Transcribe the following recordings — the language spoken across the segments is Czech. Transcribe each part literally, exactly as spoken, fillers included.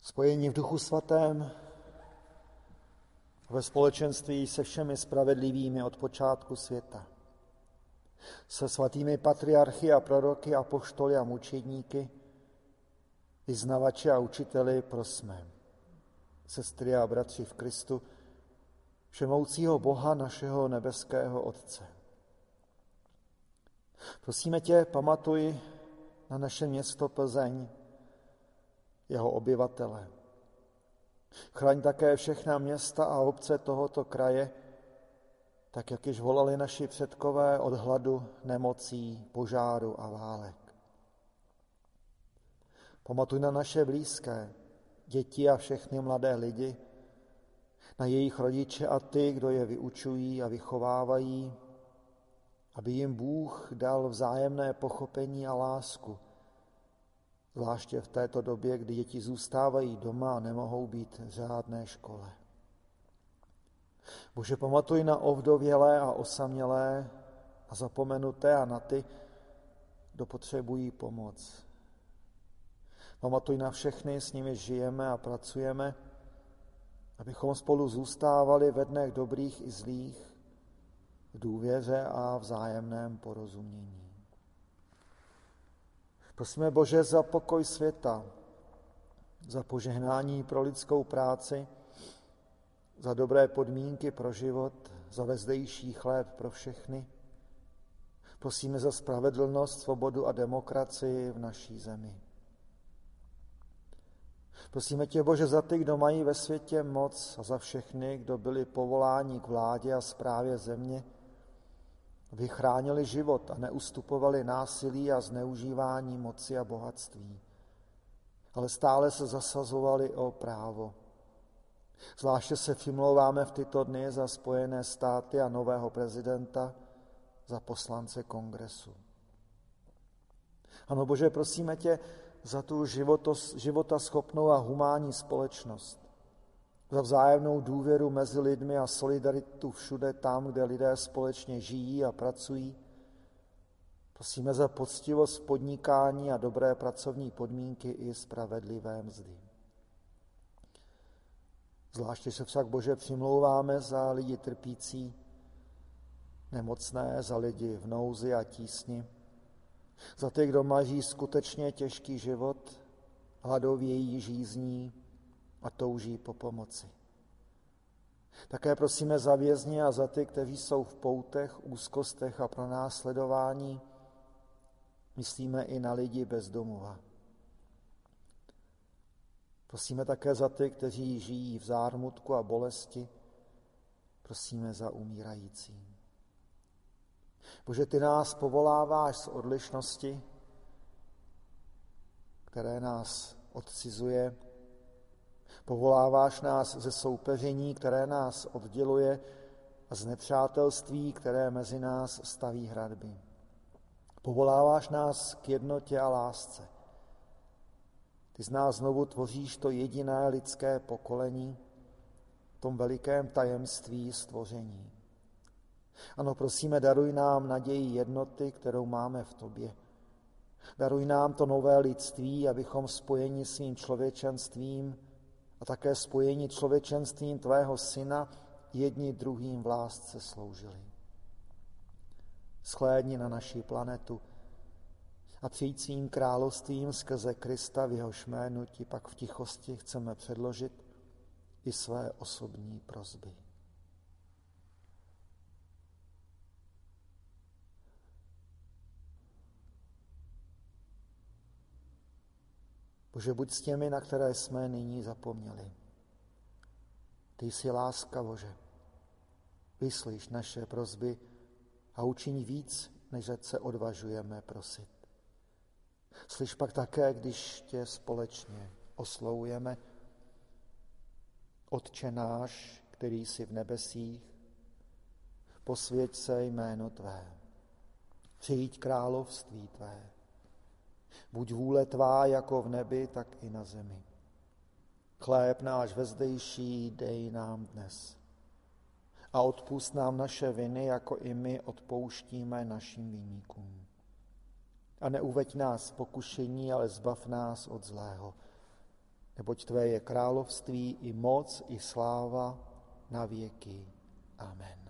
Spojení v Duchu Svatém, ve společenství se všemi spravedlivými od počátku světa, se svatými patriarchy a proroky, apoštoly a mučedníky, vyznavači a učiteli prosme, sestry a bratři v Kristu, všemoucího Boha našeho nebeského Otce. Prosíme tě, pamatuj na naše město Plzeň, jeho obyvatele. Chraň také všechna města a obce tohoto kraje, tak jak již volali naši předkové od hladu, nemocí, požáru a válek. Pamatuj na naše blízké, děti a všechny mladé lidi, na jejich rodiče a ty, kdo je vyučují a vychovávají, aby jim Bůh dal vzájemné pochopení a lásku, zvláště v této době, kdy děti zůstávají doma a nemohou být v řádné škole. Bože, pamatuj na ovdovělé a osamělé a zapomenuté a na ty, kdo potřebují pomoc. Pamatuj na všechny, s nimi žijeme a pracujeme, abychom spolu zůstávali ve dnech dobrých i zlých, v důvěře a vzájemném porozumění. Prosíme, Bože, za pokoj světa, za požehnání pro lidskou práci, za dobré podmínky pro život, za vezdejší chléb pro všechny. Prosíme za spravedlnost, svobodu a demokracii v naší zemi. Prosíme tě, Bože, za ty, kdo mají ve světě moc, a za všechny, kdo byli povoláni k vládě a správě země, aby chránili život a neustupovali násilí a zneužívání moci a bohatství, ale stále se zasazovali o právo. Zvláště se přimlouváme v tyto dny za Spojené státy a nového prezidenta, za poslance kongresu. Ano, Bože, prosíme tě za tu životos, životaschopnou a humánní společnost, za vzájemnou důvěru mezi lidmi a solidaritu všude tam, kde lidé společně žijí a pracují. Prosíme za poctivost v podnikání a dobré pracovní podmínky i spravedlivé mzdy. Zvláště se však, Bože, přimlouváme za lidi trpící, nemocné, za lidi v nouzi a tísni, za ty, kdo mají skutečně těžký život, hladovějí, žízní a touží po pomoci. Také prosíme za vězně a za ty, kteří jsou v poutech, úzkostech a pronásledování. Myslíme i na lidi bez domova. Prosíme také za ty, kteří žijí v zármutku a bolesti. Prosíme za umírající. Bože, ty nás povoláváš z odlišnosti, které nás odcizuje. Povoláváš nás ze soupeření, které nás odděluje, a z nepřátelství, které mezi nás staví hradby. Povoláváš nás k jednotě a lásce. Ty z nás znovu tvoříš to jediné lidské pokolení v tom velikém tajemství stvoření. Ano, prosíme, daruj nám naději jednoty, kterou máme v tobě. Daruj nám to nové lidství, abychom spojeni svým člověčenstvím a také spojeni člověčenstvím tvého syna jedni druhým v lásce sloužili. Shlédni na naši planetu a přijď svým královstvím skrze Krista, v jehož jménu ti pak v tichosti chceme předložit i své osobní prosby. Bože, buď s těmi, na které jsme nyní zapomněli. Ty jsi láska, Bože. Vyslyš naše prosby a učiň víc, než se odvažujeme prosit. Slyš pak také, když tě společně oslovujeme. Otče náš, který jsi v nebesích, posvěť se jméno tvé. Přijď království tvé. Buď vůle tvá jako v nebi, tak i na zemi. Chléb náš vezdejší dej nám dnes. A odpusť nám naše viny, jako i my odpouštíme našim viníkům. A neuveď nás v pokušení, ale zbav nás od zlého. neboť tvé je království i moc, i sláva na věky. Amen.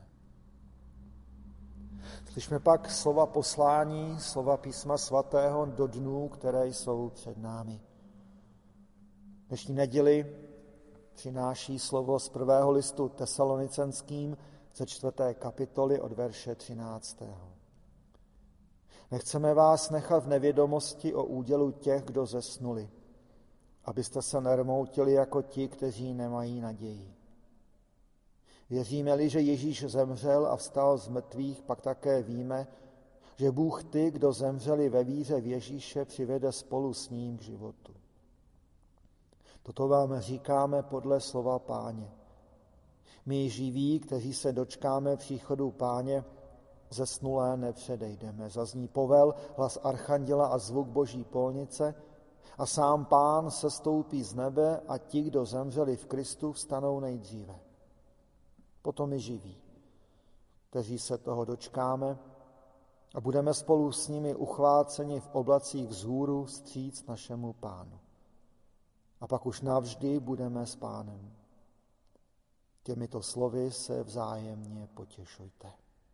Slyšme pak slova poslání, slova písma svatého do dnů, které jsou před námi. Dnešní neděli přináší slovo z prvého listu Tesalonicenským ze čtvrté kapitoly od verše třináctého. Nechceme vás nechat v nevědomosti o údělu těch, kdo zesnuli, abyste se nermoutili jako ti, kteří nemají naději. Věříme-li, že Ježíš zemřel a vstal z mrtvých, pak také víme, že Bůh ty, kdo zemřeli ve víře v Ježíše, přivede spolu s ním k životu. Toto vám říkáme podle slova Páně. My živí, kteří se dočkáme příchodu Páně, zesnulé nepředejdeme. Zazní povel, hlas archanděla a zvuk boží polnice a sám Pán sestoupí z nebe a ti, kdo zemřeli v Kristu, vstanou nejdříve. Potom i živí, kteří se toho dočkáme a budeme spolu s nimi uchváceni v oblacích vzhůru vstříc našemu Pánu. A pak už navždy budeme s Pánem. Těmito slovy se vzájemně potěšujte.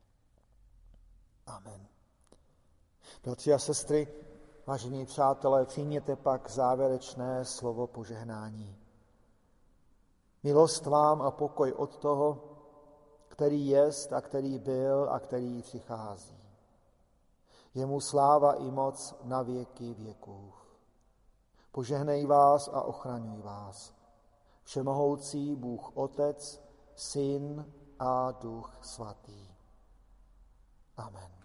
Amen. Bratři a sestry, vážení přátelé, přijměte pak závěrečné slovo požehnání. Milost vám a pokoj od toho, který jest a který byl a který přichází. Jemu sláva i moc na věky věků. Požehnej vás a ochraňuj vás. Všemohoucí Bůh Otec, Syn a Duch Svatý. Amen.